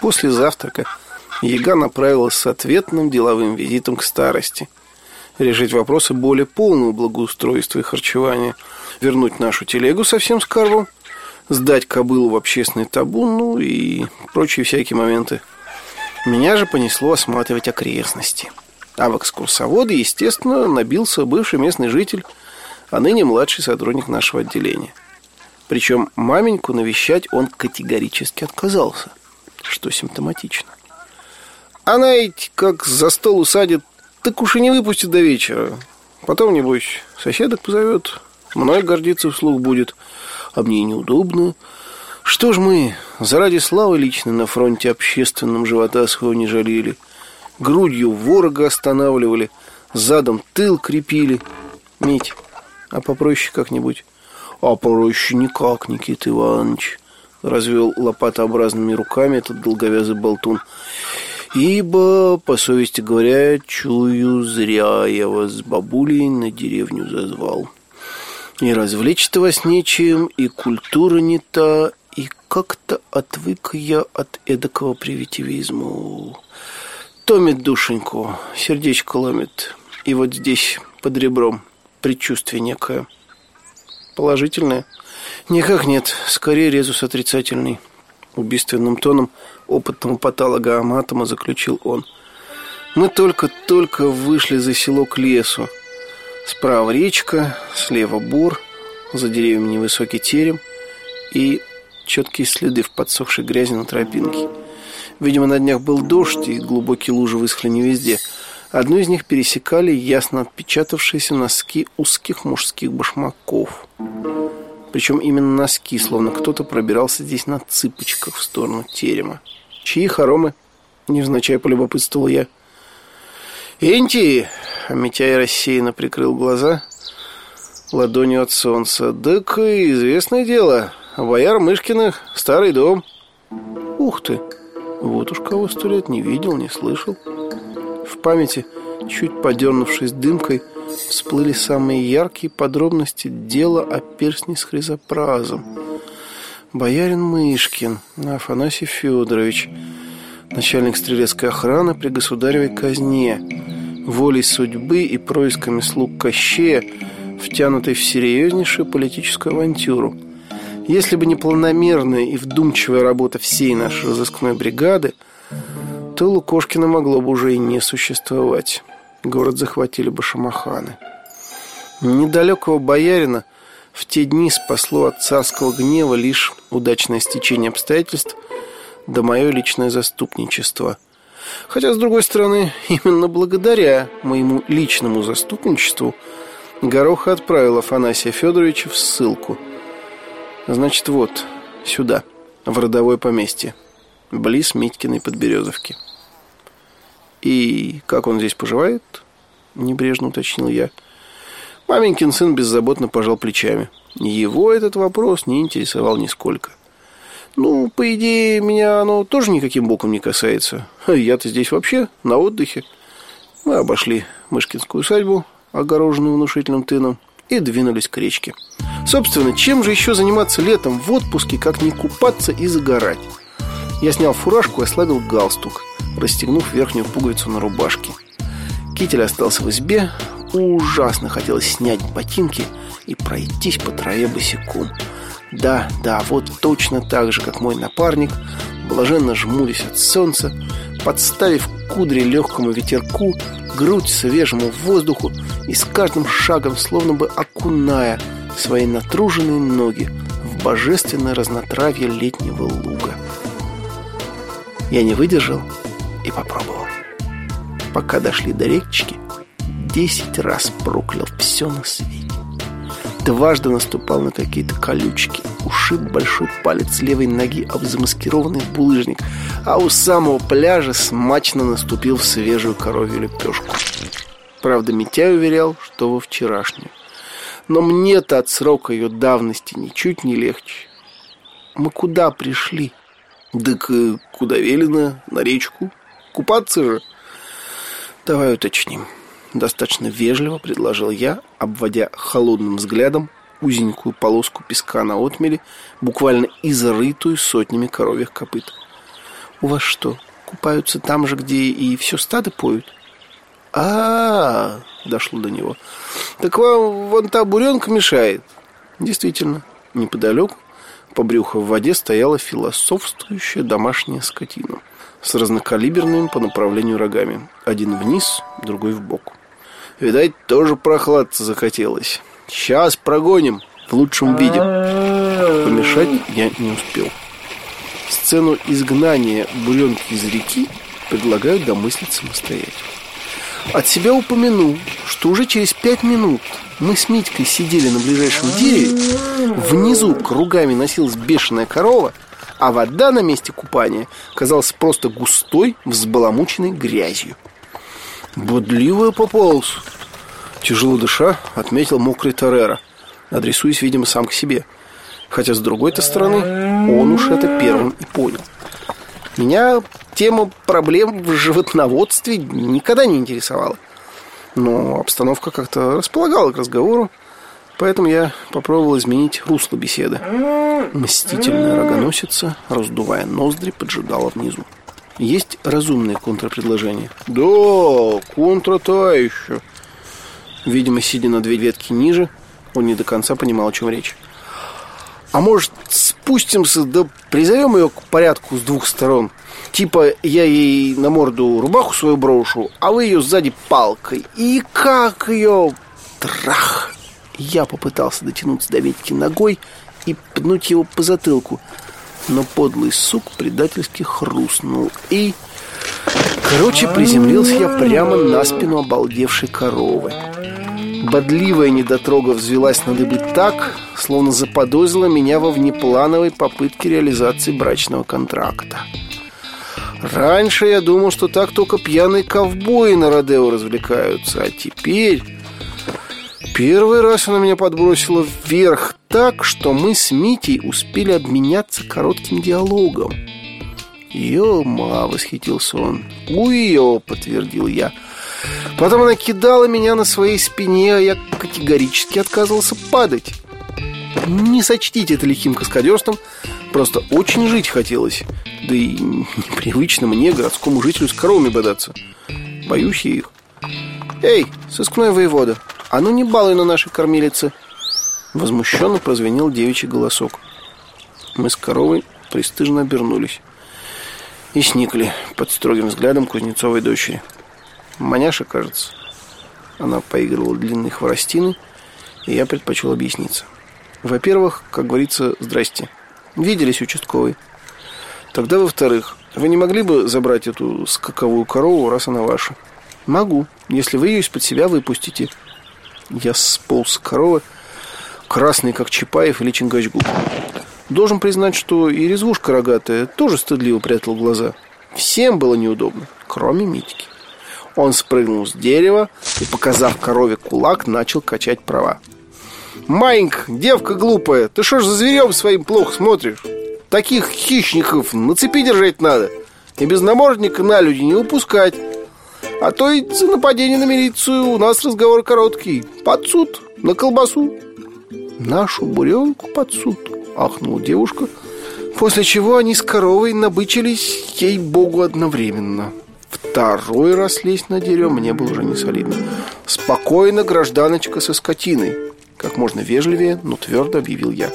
После завтрака яга направилась с ответным деловым визитом к старости. Решить вопросы более полного благоустройства и харчевания, вернуть нашу телегу со всем скарбом, сдать кобылу в общественный табун, ну и прочие всякие моменты. Меня же понесло осматривать окрестности. А в экскурсоводы, естественно, набился бывший местный житель, а ныне младший сотрудник нашего отделения. Причем маменьку навещать он категорически отказался, что симптоматично. Она ведь как за стол усадит, так уж и не выпустит до вечера. Потом, небось, соседок позовет, мной гордиться вслух будет, а мне неудобно. Что ж мы заради славы личной на фронте общественном живота своего не жалели, грудью ворога останавливали, задом тыл крепили. Мить, а попроще как-нибудь? А проще никак, Никита Иванович, развел лопатообразными руками этот долговязый болтун. Ибо, по совести говоря, чую, зря я вас с бабулей на деревню зазвал. И развлечь-то вас нечем, и культура не та, и как-то отвык я от эдакого примитивизма. Томит душеньку, сердечко ломит. И вот здесь, под ребром, предчувствие некое. Положительное? Никак нет, скорее резус отрицательный. Убийственным тоном опытного патолога-анатома заключил он. Мы только-только вышли за село к лесу. Справа речка, слева бур, за деревьями невысокий терем и четкие следы в подсохшей грязи на тропинке. Видимо, на днях был дождь, и глубокие лужи высохли не везде. Одну из них пересекали ясно отпечатавшиеся носки узких мужских башмаков. Причем именно носки, словно кто-то пробирался здесь на цыпочках в сторону терема. «Чьи хоромы?» — невзначай полюбопытствовал я. «Энти!» — Митяй рассеянно прикрыл глаза ладонью от солнца. «Так известное дело. Бояр Мышкиных, старый дом». «Ух ты! Вот уж кого 100 лет не видел, не слышал». В памяти, чуть подернувшись дымкой, всплыли самые яркие подробности дела о перстне с хризопразом. Боярин Мышкин, Афанасий Федорович, начальник стрелецкой охраны при государевой казне, волей судьбы и происками слуг Кощея, втянутый в серьезнейшую политическую авантюру. Если бы не планомерная и вдумчивая работа всей нашей разыскной бригады, то Лукошкина могло бы уже и не существовать. Город захватили бы шамаханы. Недалекого боярина в те дни спасло от царского гнева лишь удачное стечение обстоятельств да мое личное заступничество. Хотя, с другой стороны, именно благодаря моему личному заступничеству Гороха отправил Афанасия Федоровича в ссылку. Значит, вот, сюда, в родовое поместье, близ Митькиной Подберезовки. «И как он здесь поживает?» — небрежно уточнил я. Маменькин сын беззаботно пожал плечами. Его этот вопрос не интересовал нисколько. «Ну, по идее, меня оно тоже никаким боком не касается. Я-то здесь вообще на отдыхе». Мы обошли Мышкинскую усадьбу, огороженную внушительным тыном, и двинулись к речке. Собственно, чем же еще заниматься летом в отпуске, как не купаться и загорать? Я снял фуражку и ослабил галстук, расстегнув верхнюю пуговицу на рубашке. Китель остался в избе. Ужасно хотелось снять ботинки и пройтись по траве босиком. Да, вот точно так же, как мой напарник, блаженно жмурясь от солнца, подставив кудри легкому ветерку, грудь свежему воздуху и с каждым шагом словно бы окуная свои натруженные ноги в божественное разнотравье летнего луга. Я не выдержал и попробовал. Пока дошли до речки, 10 раз проклял все на свете. Дважды наступал на какие-то колючки, ушиб большой палец левой ноги об замаскированный булыжник, а у самого пляжа смачно наступил в свежую коровью лепешку. Правда, Митяй уверял, что во вчерашнюю. Но мне-то от срока ее давности ничуть не легче. Мы куда пришли? Так куда велено, на речку. Купаться же. Давай уточним. Достаточно вежливо предложил я, обводя холодным взглядом узенькую полоску песка на отмеле, буквально изрытую сотнями коровьих копыт. У вас что, купаются там же, где и все стадо поют? Дошло до него. Так вам вон та буренка мешает. Действительно, неподалеку, по брюху в воде, стояла философствующая домашняя скотина с разнокалиберными по направлению рогами. Один вниз, другой вбок. Видать, тоже прохладиться захотелось. Сейчас прогоним в лучшем виде. Помешать я не успел. Сцену изгнания буренки из реки предлагаю домыслить самостоятельно. От себя упомяну, что уже через 5 минут мы с Митькой сидели на ближайшем дереве. Внизу кругами носилась бешеная корова, а вода на месте купания казалась просто густой, взбаламученной грязью. Бодливо попался. Тяжело дыша, отметил мокрый Тореро, адресуясь, видимо, сам к себе. Хотя, с другой-то стороны, он уж это первым и понял. Меня тема проблем в животноводстве никогда не интересовала. Но обстановка как-то располагала к разговору, поэтому я попробовал изменить русло беседы. Мстительная рогоносица, раздувая ноздри, поджидала внизу. Есть разумные контрпредложения? Да, контра та еще. Видимо, сидя на 2 ветки ниже, он не до конца понимал, о чем речь. А может, спустимся, да призовем ее к порядку с 2 сторон? Типа, я ей на морду рубаху свою брошу, а вы ее сзади палкой. И как ее... Трах! Я попытался дотянуться до Митьки ногой и пнуть его по затылку. Но подлый сук предательски хрустнул. И... Короче, приземлился я прямо на спину обалдевшей коровы. Бодливая недотрога взвелась на дыбы так, словно заподозрила меня во внеплановой попытке реализации брачного контракта. Раньше я думал, что так только пьяные ковбои на родео развлекаются, а теперь... Первый раз она меня подбросила вверх так, что мы с Митей успели обменяться коротким диалогом. «Ё-ма!» — восхитился он. «Уй-ё!» — подтвердил я. Потом она кидала меня на своей спине, а я категорически отказывался падать. Не сочтите это лихим каскадерством, просто очень жить хотелось. Да и непривычно мне, городскому жителю, с коровами бодаться. Боюсь я их. «Эй, сыскной воевода, а ну не балуй на нашей кормилице!» Возмущенно прозвенел девичий голосок. Мы с коровой пристыжно обернулись и сникли под строгим взглядом Кузнецовой дочери. Маняша, кажется. Она поигрывала длинной хворостиной, и я предпочел объясниться. Во-первых, как говорится, здрасте. Виделись, участковый. Тогда, во-вторых, вы не могли бы забрать эту скаковую корову, раз она ваша? Могу, если вы ее из-под себя выпустите. Я сполз с коровы, красный, как Чапаев или Чингачгук. Должен признать, что и резвушка рогатая тоже стыдливо прятала глаза. Всем было неудобно, кроме Митьки. Он спрыгнул с дерева и, показав корове кулак, начал качать права. «Маенька, девка глупая, ты что ж за зверем своим плохо смотришь? Таких хищников на цепи держать надо и без намордника на люди не упускать. А то и за нападение на милицию у нас разговор короткий. Под суд, на колбасу». «Нашу буренку под суд», — ахнула девушка, после чего они с коровой набычились, ей-богу, одновременно. Второй раз лезть на дерево мне было уже не солидно. «Спокойно, гражданочка со скотиной», — как можно вежливее, но твердо объявил я.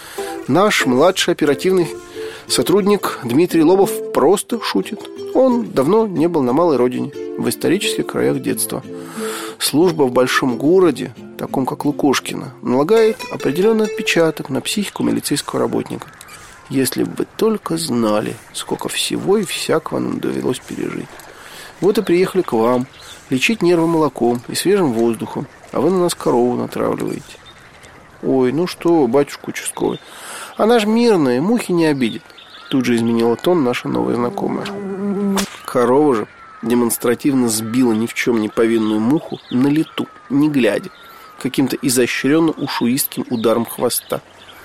Наш младший оперативный сотрудник Дмитрий Лобов просто шутит. Он давно не был на малой родине, в исторических краях детства. Служба в большом городе, таком как Лукошкино, налагает определенный отпечаток на психику милицейского работника. Если бы вы только знали, сколько всего и всякого нам довелось пережить. Вот и приехали к вам лечить нервы молоком и свежим воздухом, а вы на нас корову натравливаете. Ой, ну что, батюшка участковый, она ж мирная, мухи не обидит. Тут же изменила тон наша новая знакомая. Корова же демонстративно сбила ни в чем не повинную муху на лету, не глядя, каким-то изощренно ушуистским ударом хвоста.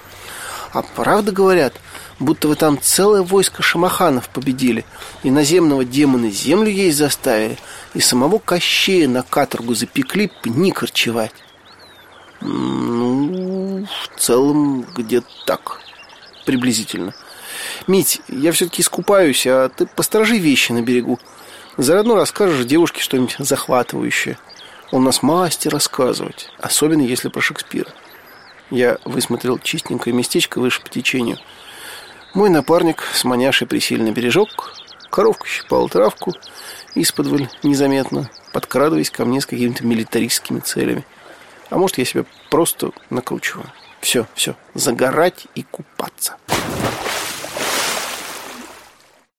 А правда говорят, будто вы там целое войско шамаханов победили, и наземного демона землю есть заставили, и самого Кощея на каторгу запекли пни корчевать? Ну, в целом где-то так, приблизительно. Мить, я все-таки искупаюсь, а ты посторожи вещи на берегу. Заодно расскажешь девушке что-нибудь захватывающее. Он у нас мастер рассказывать, особенно если про Шекспира. Я высмотрел чистенькое местечко выше по течению. Мой напарник с маняшей присели на бережок, коровка щипала травку исподволь незаметно, подкрадываясь ко мне с какими-то милитаристскими целями. А может, я себя просто накручиваю. Все, загорать и купаться.